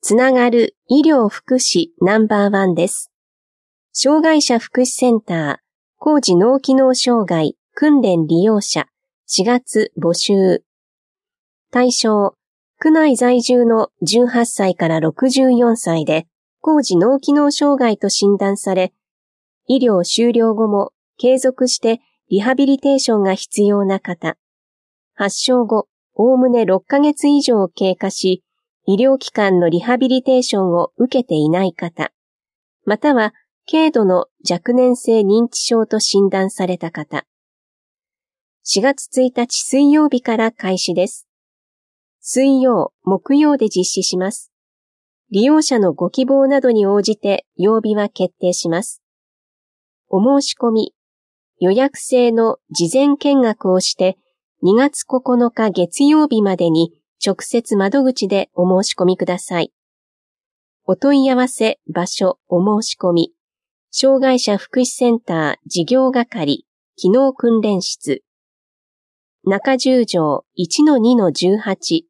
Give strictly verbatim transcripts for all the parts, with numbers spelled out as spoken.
つながる医療福祉ナンバーワンです。障害者福祉センター、高次脳機能障害訓練利用者しがつ募集。対象、区内在住のじゅうはっさいからろくじゅうよんさいで、高次脳機能障害と診断され、医療終了後も継続してリハビリテーションが必要な方、発症後、おおむねろっかげつ以上経過し、医療機関のリハビリテーションを受けていない方、または軽度の若年性認知症と診断された方。しがつついたち水曜日から開始です。水曜、木曜で実施します。利用者のご希望などに応じて曜日は決定します。お申し込み、予約制の事前見学をしてにがつここのか月曜日までに直接窓口でお申し込みください。お問い合わせ、場所、お申し込み、障害者福祉センター事業係、機能訓練室、中十条 いちのにのじゅうはち。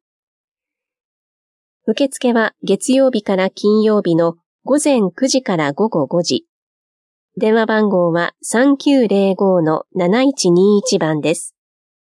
受付は月曜日から金曜日のごぜんくじからごごごじ。電話番号は さんきゅうぜろごのなないちにいち 番です。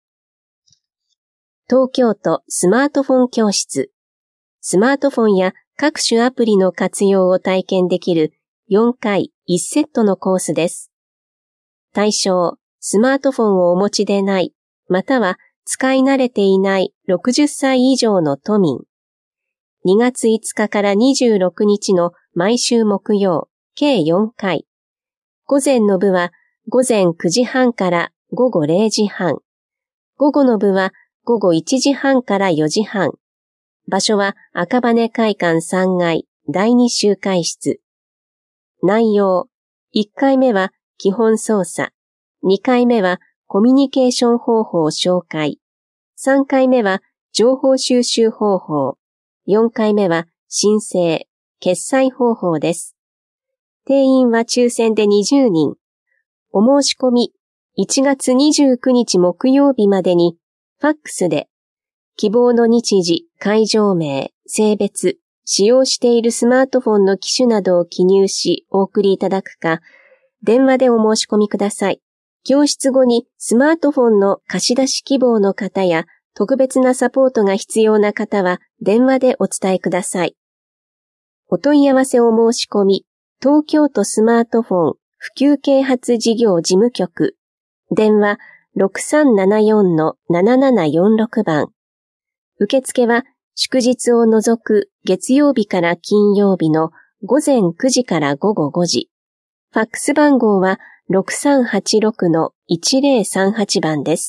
東京都スマートフォン教室。スマートフォンや各種アプリの活用を体験できるよんかいいちセットのコースです。対象、スマートフォンをお持ちでない、または使い慣れていないろくじゅっさい以上の都民。にがついつかからにじゅうろくにちの毎週木曜、計よんかい。午前の部は午前くじはんからごごれいじはん。午後の部はごごいちじはんからよじはん。場所は赤羽会館さんがいだいに集会室。内容、いっかいめは基本操作、にかいめはコミュニケーション方法紹介、さんかいめは情報収集方法、よんかいめは申請、決済方法です。定員は抽選でにじゅうにん。お申し込み、いちがつにじゅうくにち木曜日までに、ファックスで、希望の日時、会場名、性別、使用しているスマートフォンの機種などを記入し、お送りいただくか、電話でお申し込みください。教室後にスマートフォンの貸し出し希望の方や、特別なサポートが必要な方は、電話でお伝えください。お問い合わせお申し込み、東京都スマートフォン普及啓発事業事務局、電話 ろくさんななよんのななななよんろく 番。受付は祝日を除く月曜日から金曜日のごぜんくじからごごごじ。ファックス番号は ろくさんはちろくのいちぜろさんはち 番です。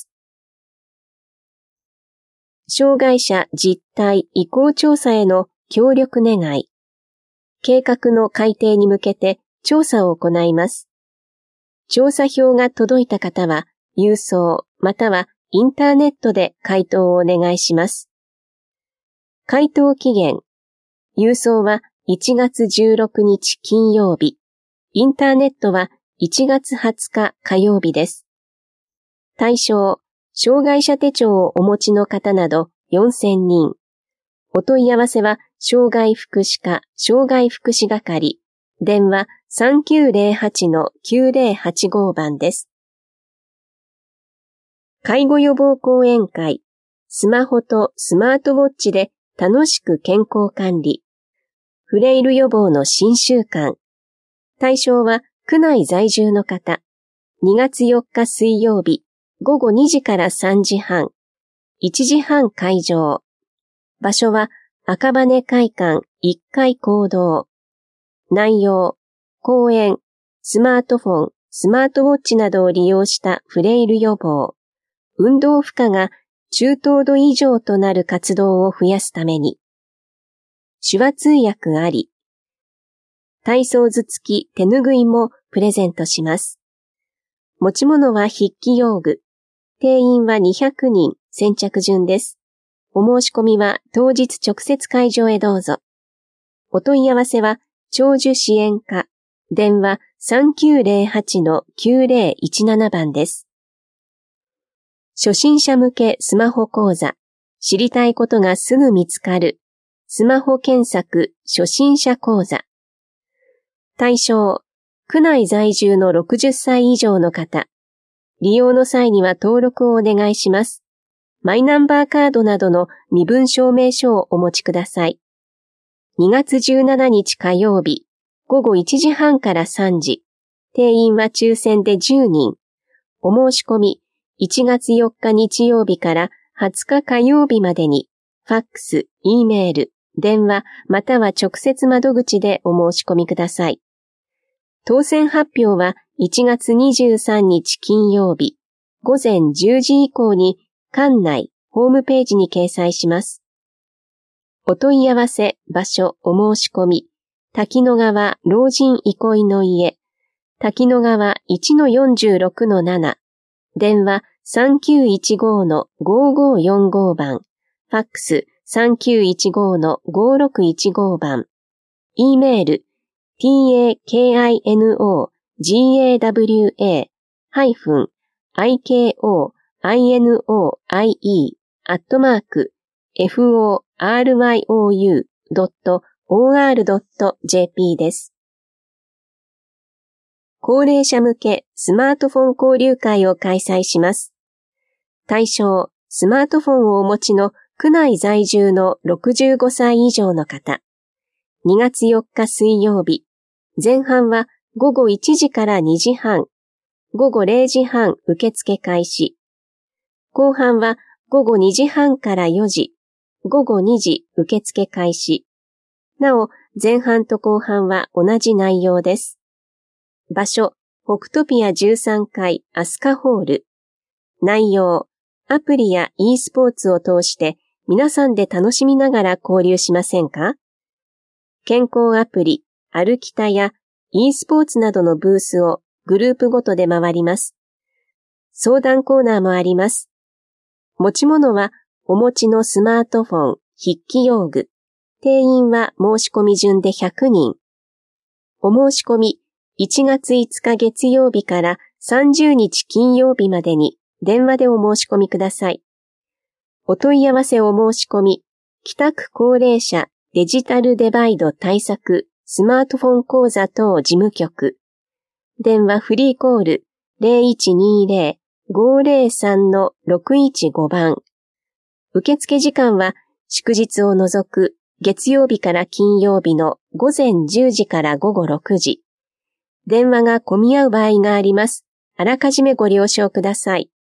障害者実態意向調査への協力願い。計画の改定に向けて調査を行います。調査票が届いた方は、郵送またはインターネットで回答をお願いします。回答期限。郵送はいちがつじゅうろくにち金曜日。インターネットはいちがつはつか火曜日です。対象、障害者手帳をお持ちの方などよんせんにん。お問い合わせは、障害福祉課、障害福祉係、電話 さんきゅうぜろはちのきゅうぜろはちご 番です。介護予防講演会、スマホとスマートウォッチで楽しく健康管理、フレイル予防の新習慣。対象は区内在住の方、にがつよっか水曜日、ごごにじからさんじはん、いちじはん会場。場所は赤羽会館いっかい講堂。内容、講演、スマートフォン、スマートウォッチなどを利用したフレイル予防、運動負荷が中等度以上となる活動を増やすために。手話通訳あり。体操図付き手ぬぐいもプレゼントします。持ち物は筆記用具。定員はにひゃくにん、先着順です。お申し込みは当日直接会場へどうぞ。お問い合わせは長寿支援課、電話 さんきゅうぜろはちのきゅうぜろいちなな 番です。初心者向けスマホ講座、知りたいことがすぐ見つかる。 スマホ検索初心者講座。対象、区内在住のろくじゅっさい以上の方。利用の際には登録をお願いします。マイナンバーカードなどの身分証明書をお持ちください。にがつじゅうしちにち火曜日、ごごいちじはんからさんじ。定員は抽選でじゅうにん。お申し込み、いちがつよっか日曜日からはつか火曜日までに、ファックス、Eメール、電話、または直接窓口でお申し込みください。当選発表はいちがつにじゅうさんにち金曜日、ごぜんじゅうじ以降に、館内、ホームページに掲載します。お問い合わせ、場所、お申し込み、滝野川老人憩いの家、滝野川 いちのよんじゅうろくのなな、電話 さんきゅういちごのごごよんご 番、ファックス さんきゅういちごのごろくいちご 番、Eメール、takinogawa-iko-ino-ie アットマーク フォーアールワイオーユードットオーアールドットジェーピー です。高齢者向けスマートフォン交流会を開催します。対象、スマートフォンをお持ちの区内在住のろくじゅうごさい以上の方。にがつよっか水曜日。前半はごごいちじからにじはん。ごごれいじはん受付開始。後半はごごにじはんからよじ。ごごにじ受付開始。なお、前半と後半は同じ内容です。場所、北トピアじゅうさんかいアスカホール。内容、アプリや e スポーツを通して皆さんで楽しみながら交流しませんか？健康アプリ、歩きたや e スポーツなどのブースをグループごとで回ります。相談コーナーもあります。持ち物はお持ちのスマートフォン、筆記用具。定員は申し込み順でひゃくにん。お申し込みいちがついつか月曜日からさんじゅうにち金曜日までに電話でお申し込みください。お問い合わせお申し込み、北区高齢者デジタルデバイド対策スマートフォン講座等事務局。電話フリーコール ゼロいちにゼロ ごゼロさんのろくいちご 番。受付時間は祝日を除く月曜日から金曜日のごぜんじゅうじからごごろくじ。電話が混み合う場合があります。あらかじめご了承ください。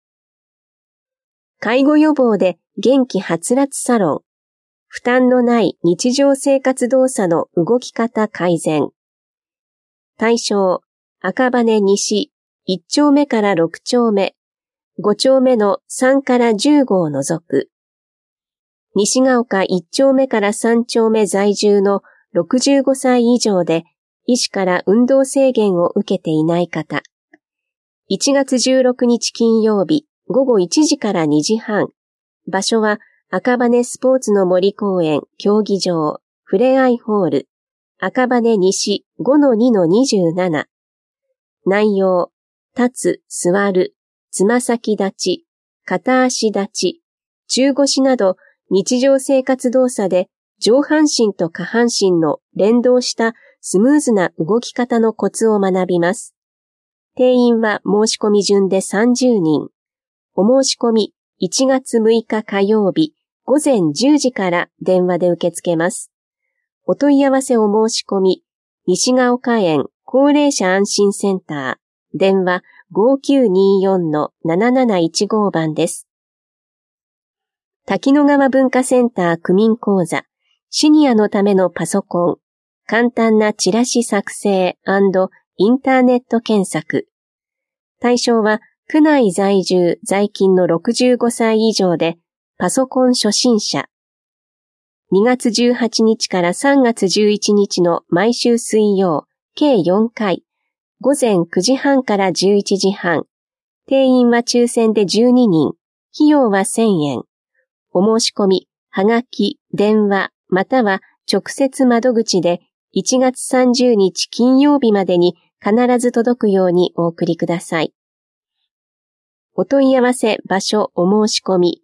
介護予防で元気はつらつサロン。負担のない日常生活動作の動き方改善。対象、赤羽西いっちょうめからろくちょうめ、ごちょうめのさんからじゅうごを除く。西が丘いっちょうめからさんちょうめ在住のろくじゅうごさい以上で医師から運動制限を受けていない方。いちがつじゅうろくにち金曜日ごごいちじからにじはん。場所は赤羽スポーツの森公園競技場ふれあいホール赤羽西 ごのにのにじゅうなな。内容、立つ、座る、つま先立ち、片足立ち、中腰など日常生活動作で上半身と下半身の連動したスムーズな動き方のコツを学びます。定員は申し込み順でさんじゅうにん。お申し込みいちがつむいか火曜日ごぜんじゅうじから電話で受け付けます。お問い合わせお申し込み、西が丘園高齢者安心センター、電話 ごきゅうによんのなななないちご 番です。滝野川文化センター区民講座、シニアのためのパソコン、簡単なチラシ作成&インターネット検索。対象は区内在住在勤のろくじゅうごさい以上でパソコン初心者。にがつじゅうはちにちからさんがつじゅういちにちの毎週水曜、計よんかい、ごぜんくじはんからじゅういちじはん。定員は抽選でじゅうににん。費用はせんえん。お申し込み、はがき、電話、または直接窓口でいちがつさんじゅうにち金曜日までに必ず届くようにお送りください。お問い合わせ場所お申し込み、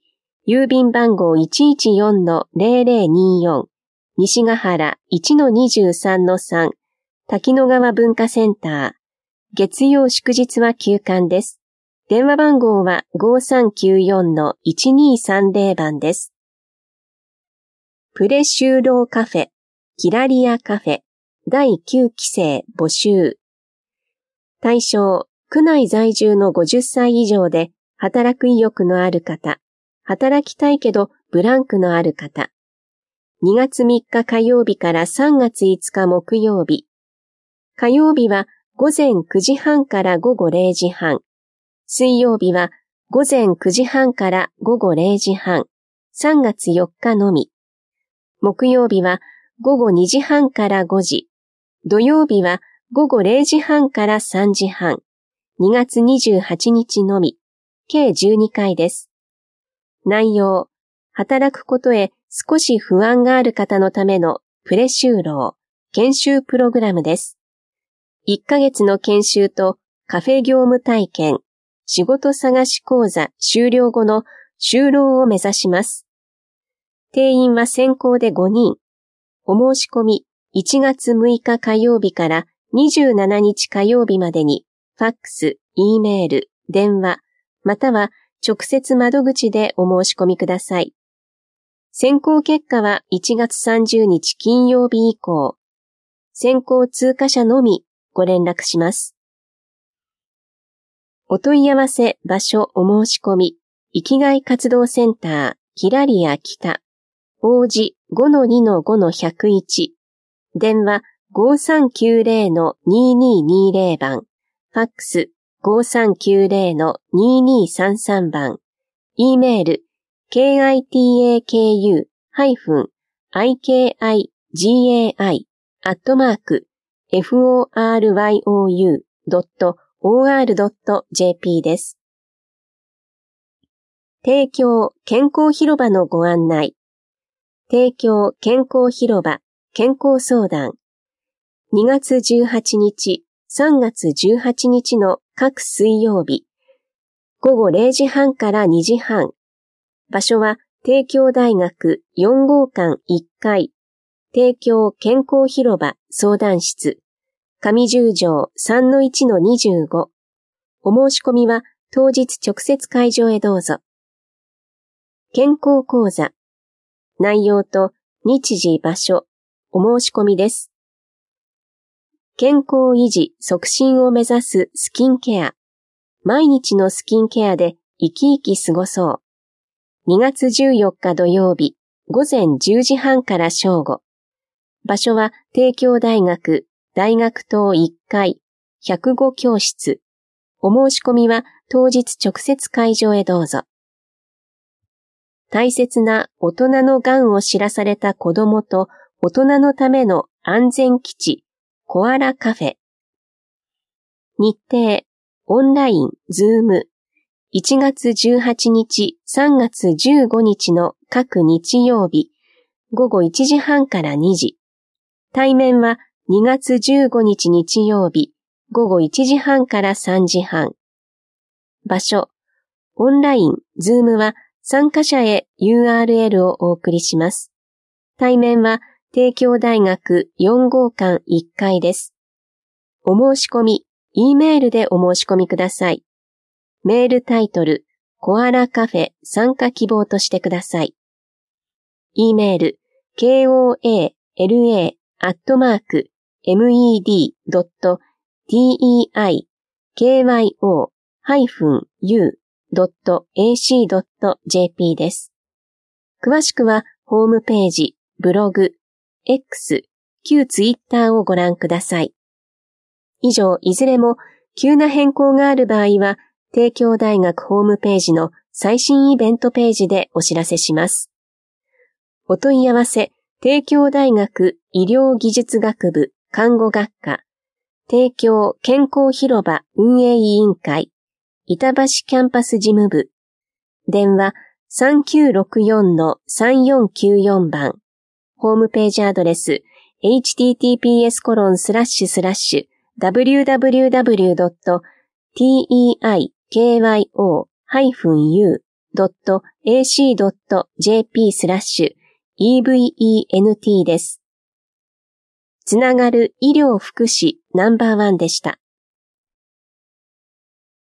郵便番号 いちいちよんのゼロゼロによん 西ヶ原 いちのにじゅうさんのさん 滝野川文化センター。月曜祝日は休館です。電話番号は ごさんきゅうよんのいちにさんゼロ 番です。プレ就労カフェ、キラリアカフェ、だいきゅうきせい募集。対象、区内在住のごじゅっさい以上で働く意欲のある方、働きたいけどブランクのある方。にがつみっか火曜日からさんがついつか木曜日。火曜日はごぜんくじはんからごごれいじはん。水曜日はごぜんくじはんからごごれいじはん。さんがつよっかのみ。木曜日はごごにじはんからごじ。土曜日はごごれいじはんからさんじはん。にがつにじゅうはちにちのみ。計じゅうにかいです。内容、働くことへ少し不安がある方のためのプレ就労、研修プログラムです。いっかげつの研修とカフェ業務体験、仕事探し講座終了後の就労を目指します。定員は先行でごにん。お申し込みいちがつむいか火曜日からにじゅうしちにち火曜日までにファックス、Eメール、電話、または直接窓口でお申し込みください。選考結果はいちがつさんじゅうにち金曜日以降。選考通過者のみご連絡します。お問い合わせ場所お申し込み、生きがい活動センター、キラリア北、王子 ごのにのごのひゃくいち、電話ごさんきゅうゼロのにににゼロ番、ファックスごさんきゅうゼロのににさんさん番、Eメール ケーアイティーエーケーユー ハイフン アイケーアイジーエーアイ アットマーク フォーアールワイオーユー ドット オーアール ドット ジェーピー です。提供健康広場のご案内。提供健康広場健康相談。にがつじゅうはちにち、さんがつじゅうはちにちの各水曜日。ごごれいじはんからにじはん。場所は帝京大学よんごうかんいっかい。帝京健康広場相談室。上十条 さんのいちのにじゅうご。お申し込みは当日直接会場へどうぞ。健康講座。内容と日時場所、お申し込みです。健康維持促進を目指すスキンケア。毎日のスキンケアで生き生き過ごそう。にがつじゅうよっか土曜日、ごぜんじゅうじはんから正午。場所は帝京大学大学棟いっかいひゃくご教室。お申し込みは当日直接会場へどうぞ。大切な大人のがんを知らされた子供と大人のための安全基地、コアラカフェ。日程、オンライン、ズーム。いちがつじゅうはちにち、さんがつじゅうごにちの各日曜日、ごごいちじはんからにじ。対面はにがつじゅうごにち日曜日、ごごいちじはんからさんじはん。場所、オンライン、ズームは参加者へ ユーアールエル をお送りします。対面は帝京大学よんごうかんいっかいです。お申し込み、Eメールでお申し込みください。メールタイトル、コアラカフェ参加希望としてください。Eメール、ケーオーエーエルエー アットマーク、メド ドット ティーイーアイケーワイオー ハイフン ユー ドット エーシー ドット ジェーピー です。詳しくは、ホームページ、ブログ、X、旧ツイッターをご覧ください。以上、いずれも、急な変更がある場合は、帝京大学ホームページの最新イベントページでお知らせします。お問い合わせ、帝京大学医療技術学部看護学科、帝京健康広場運営委員会、板橋キャンパス事務部、電話 さんきゅうろくよんのさんよんきゅうよん 番、ホームページアドレス、エイチティーティーピーエスコロンスラッシュスラッシュダブリューダブリューダブリュードットティーイーアイケーワイオーハイフンユードットエーシードットジェーピー スラッシュ イーブイイーエヌティー です。つながる医療福祉ナンバーワンでした。